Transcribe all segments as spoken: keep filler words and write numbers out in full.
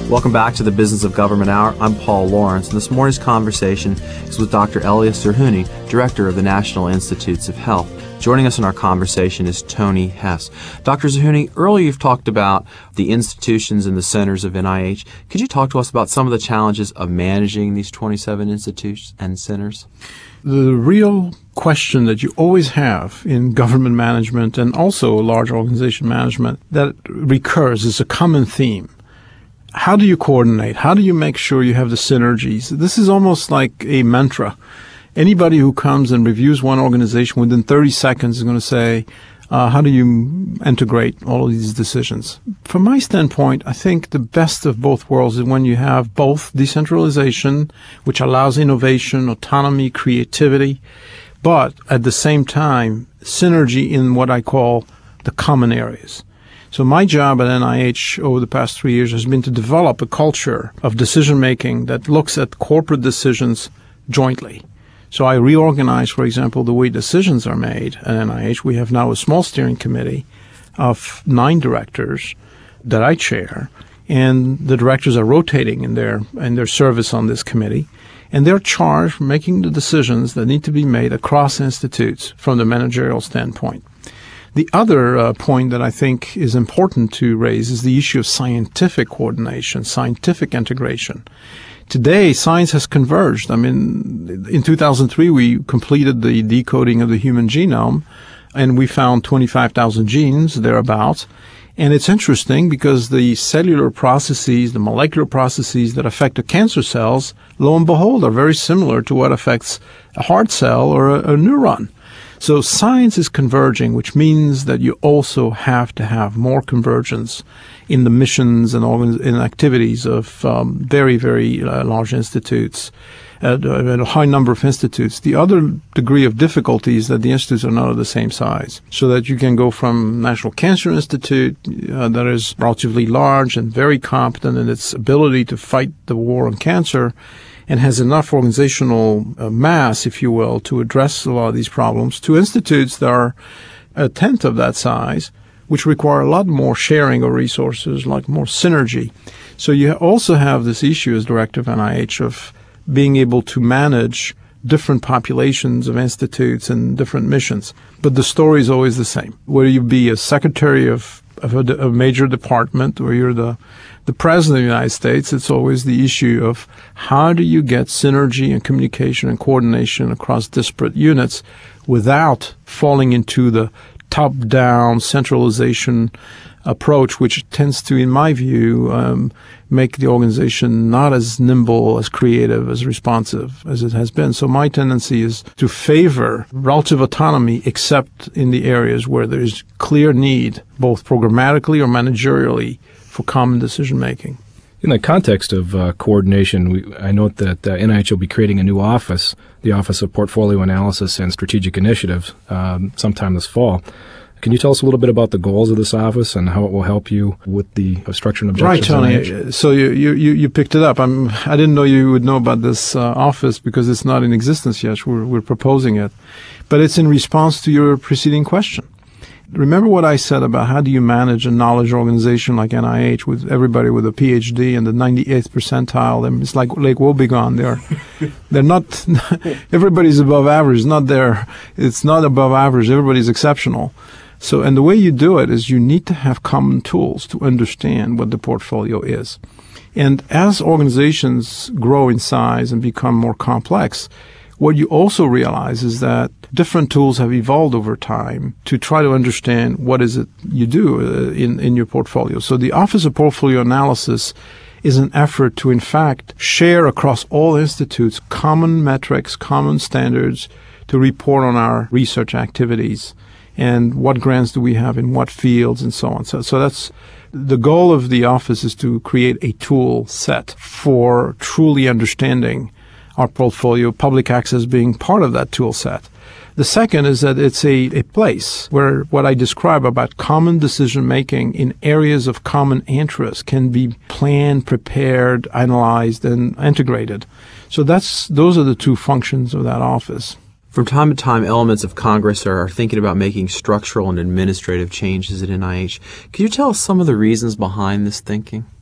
Welcome back to the Business of Government Hour. I'm Paul Lawrence, and this morning's conversation is with Doctor Elias Zerhouni, Director of the National Institutes of Health. Joining us in our conversation is Tony Hess. Doctor Zerhouni, earlier you've talked about the institutions and the centers of N I H. Could you talk to us about some of the challenges of managing these twenty-seven institutes and centers? The real question that you always have in government management and also large organization management that recurs is a common theme. How do you coordinate? How do you make sure you have the synergies? This is almost like a mantra. Anybody who comes and reviews one organization within thirty seconds is going to say, uh, how do you integrate all of these decisions? From my standpoint, I think the best of both worlds is when you have both decentralization, which allows innovation, autonomy, creativity, but at the same time, synergy in what I call the common areas. So my job at N I H over the past three years has been to develop a culture of decision-making that looks at corporate decisions jointly. So I reorganize, for example, the way decisions are made at N I H. We have now a small steering committee of nine directors that I chair, and the directors are rotating in their in their service on this committee, and they're charged with making the decisions that need to be made across institutes from the managerial standpoint. The other uh, point that I think is important to raise is the issue of scientific coordination, scientific integration. Today, science has converged. I mean, in two thousand three, we completed the decoding of the human genome, and we found twenty-five thousand genes, thereabouts. And it's interesting because the cellular processes, the molecular processes that affect the cancer cells, lo and behold, are very similar to what affects a heart cell or a, a neuron. So science is converging, which means that you also have to have more convergence in the missions and organ- in activities of um, very, very uh, large institutes, uh, a high number of institutes. The other degree of difficulty is that the institutes are not of the same size, so that you can go from National Cancer Institute uh, that is relatively large and very competent in its ability to fight the war on cancer and has enough organizational uh, mass, if you will, to address a lot of these problems, to institutes that are a tenth of that size, which require a lot more sharing of resources, like more synergy. So you also have this issue as director of N I H of being able to manage different populations of institutes and different missions. But the story is always the same. Whether you be a secretary of, of a, a major department or you're the the President of the United States, it's always the issue of how do you get synergy and communication and coordination across disparate units without falling into the top-down centralization approach, which tends to, in my view, um, make the organization not as nimble, as creative, as responsive as it has been. So my tendency is to favor relative autonomy, except in the areas where there is clear need, both programmatically or managerially, for common decision-making. In the context of uh, coordination, we, I note that uh, N I H will be creating a new office, the Office of Portfolio Analysis and Strategic Initiatives, um, sometime this fall. Can you tell us a little bit about the goals of this office and how it will help you with the uh, structure and objectives? Right, Tony. So you, you, you picked it up. I'm, I didn't know you would know about this uh, office because it's not in existence yet. We're, we're proposing it. But it's in response to your preceding question. Remember what I said about how do you manage a knowledge organization like N I H with everybody with a P H D and the ninety-eighth percentile? And it's like Lake Wobegon. They're, they're not, everybody's above average. It's not there. It's not above average. Everybody's exceptional. So, and the way you do it is you need to have common tools to understand what the portfolio is. And as organizations grow in size and become more complex, what you also realize is that different tools have evolved over time to try to understand what is it you do uh, in, in your portfolio. So the Office of Portfolio Analysis is an effort to, in fact, share across all institutes common metrics, common standards to report on our research activities and what grants do we have in what fields and so on. So, so that's the goal of the office, is to create a tool set for truly understanding our portfolio, public access being part of that tool set. The second is that it's a, a place where what I describe about common decision-making in areas of common interest can be planned, prepared, analyzed, and integrated. So that's those are the two functions of that office. From time to time, elements of Congress are thinking about making structural and administrative changes at N I H. Could you tell us some of the reasons behind this thinking?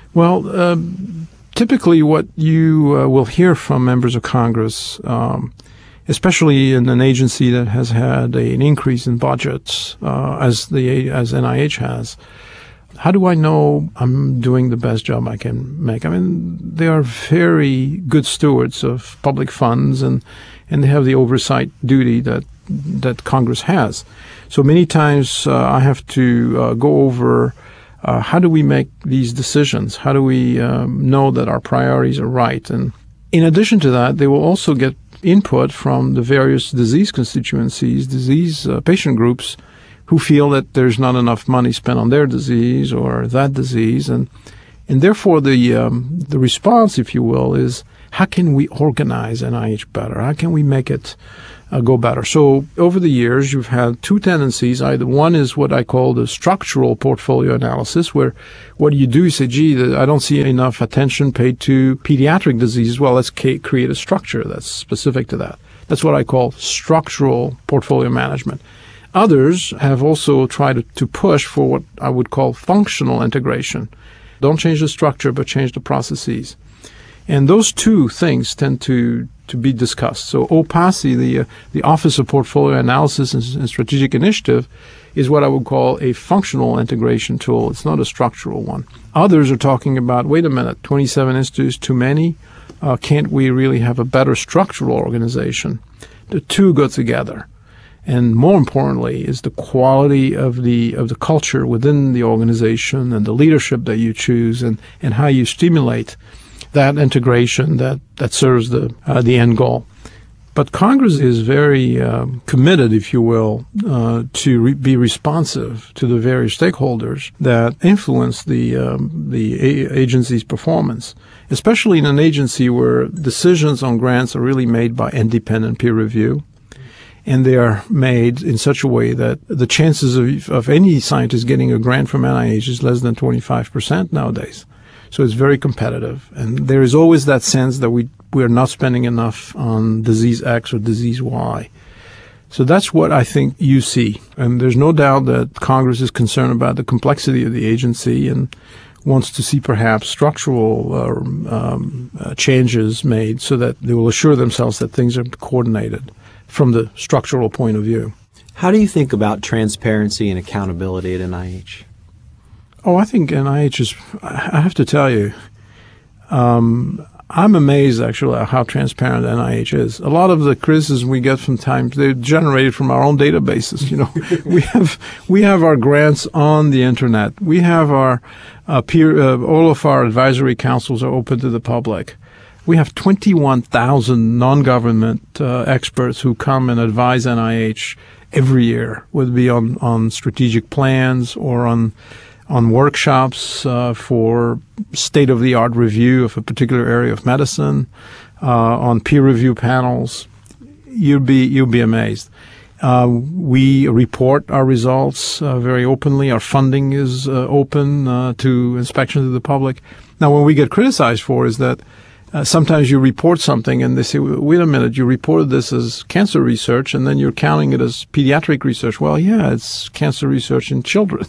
Well, um, typically what you uh, will hear from members of Congress, um, especially in an agency that has had a, an increase in budgets, uh, as the as N I H has, how do I know I'm doing the best job I can make? I mean, they are very good stewards of public funds, and, and they have the oversight duty that that Congress has. So many times uh, I have to uh, go over uh, how do we make these decisions? How do we um, know that our priorities are right? And in addition to that, they will also get input from the various disease constituencies, disease uh, patient groups, who feel that there's not enough money spent on their disease or that disease. And and therefore the um, the response, if you will, is how can we organize N I H better? How can we make it uh, go better? So over the years, you've had two tendencies. Either one is what I call the structural portfolio analysis, where what do you do? You say, gee, I don't see enough attention paid to pediatric disease. Well, let's ca- create a structure that's specific to that. That's what I call structural portfolio management. Others have also tried to, to push for what I would call functional integration. Don't change the structure, but change the processes. And those two things tend to, to be discussed. So O P A S I, the, uh, the Office of Portfolio Analysis and, and Strategic Initiative, is what I would call a functional integration tool. It's not a structural one. Others are talking about, wait a minute, twenty-seven institutes, too many? Uh, can't we really have a better structural organization? The two go together. And more importantly is the quality of the of the culture within the organization and the leadership that you choose, and, and how you stimulate that integration that, that serves the uh, the end goal. But Congress is very um, committed, if you will, uh, to re- be responsive to the various stakeholders that influence the um, the a- agency's performance, especially in an agency where decisions on grants are really made by independent peer review. And they are made in such a way that the chances of, of any scientist getting a grant from N I H is less than twenty-five percent nowadays. So it's very competitive. And there is always that sense that we, we are not spending enough on disease X or disease Y. So that's what I think you see. And there's no doubt that Congress is concerned about the complexity of the agency and wants to see perhaps structural uh, um, uh, changes made so that they will assure themselves that things are coordinated from the structural point of view. How do you think about transparency and accountability at N I H? Oh, I think N I H is, I have to tell you, um, I'm amazed actually at how transparent N I H is. A lot of the criticism we get from times, they're generated from our own databases. You know, we have we have our grants on the internet. We have our uh, peer, uh, all of our advisory councils are open to the public. We have twenty-one thousand non-government uh, experts who come and advise N I H every year, whether it be on, on strategic plans or on on workshops uh, for state-of-the-art review of a particular area of medicine, uh, on peer review panels. You'll be you'll be amazed. Uh, we report our results uh, very openly. Our funding is uh, open uh, to inspection to the public. Now, when we get criticized for is that Uh, sometimes you report something and they say, wait a minute, you reported this as cancer research and then you're counting it as pediatric research. Well, yeah, it's cancer research in children.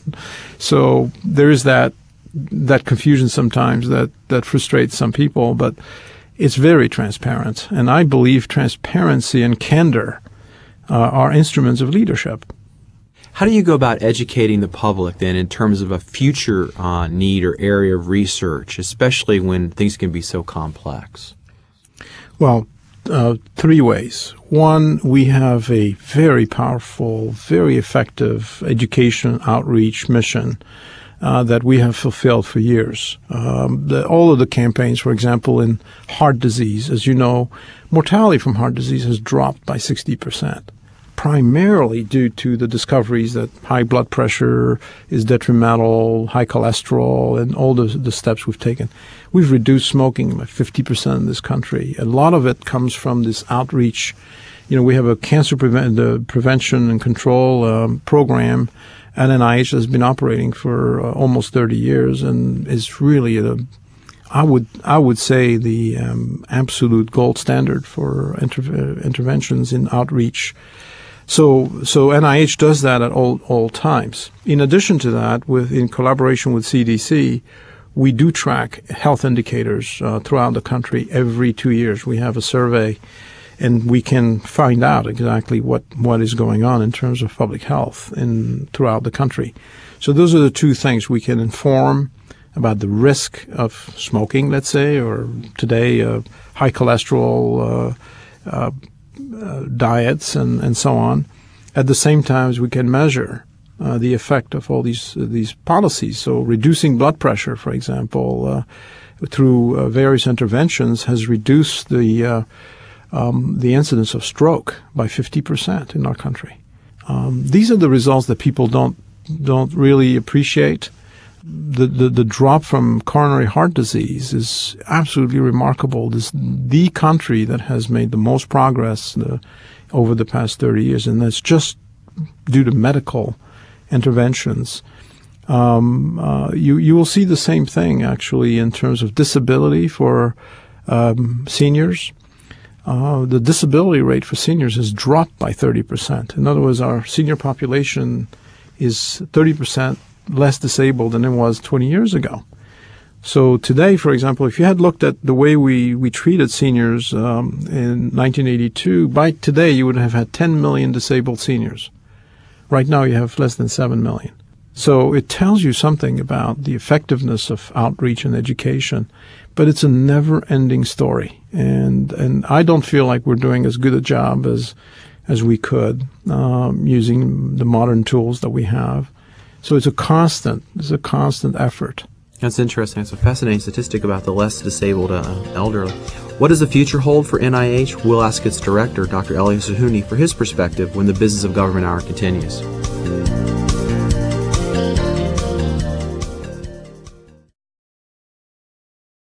So there is that that confusion sometimes that, that frustrates some people, but it's very transparent. And I believe transparency and candor uh, are instruments of leadership. How do you go about educating the public then in terms of a future uh, need or area of research, especially when things can be so complex? Well, uh, three ways. One, we have a very powerful, very effective education outreach mission uh, that we have fulfilled for years. Um, the, all of the campaigns, for example, in heart disease, as you know, mortality from heart disease has dropped by sixty percent. Primarily due to the discoveries that high blood pressure is detrimental, high cholesterol, and all the, the steps we've taken. We've reduced smoking by fifty percent in this country. A lot of it comes from this outreach. You know, we have a cancer prevent, the prevention and control um, program at N I H that's been operating for uh, almost thirty years and is really a I would I would say the um, absolute gold standard for inter- uh, interventions in outreach. So, so N I H does that at all, all times. In addition to that, with, in collaboration with C D C, we do track health indicators uh, throughout the country every two years. We have a survey, and we can find out exactly what, what is going on in terms of public health in throughout the country. So those are the two things. We can inform about the risk of smoking, let's say, or today uh, high cholesterol uh, uh, uh, diets and, and so on. At the same time, we can measure uh, the effect of all these uh, these policies. So reducing blood pressure, for example, uh, through uh, various interventions has reduced the uh, um, the incidence of stroke by fifty percent in our country. Um, these are the results that people don't don't really appreciate. The, the the drop from coronary heart disease is absolutely remarkable. This is the country that has made the most progress uh, over the past thirty years, and that's just due to medical interventions. Um, uh, you you will see the same thing actually in terms of disability for um, seniors. Uh, the disability rate for seniors has dropped by thirty percent. In other words, our senior population is thirty percent less disabled than it was twenty years ago. So today, for example, if you had looked at the way we, we treated seniors um, in nineteen eighty-two, by today you would have had ten million disabled seniors. Right now you have less than seven million. So it tells you something about the effectiveness of outreach and education, but it's a never-ending story. And and I don't feel like we're doing as good a job as as we could um, using the modern tools that we have. So it's a constant, it's a constant effort. That's interesting. It's a fascinating statistic about the less disabled uh, elderly. What does the future hold for N I H? We'll ask its director, Doctor Elias Zerhouni, for his perspective when the Business of Government Hour continues.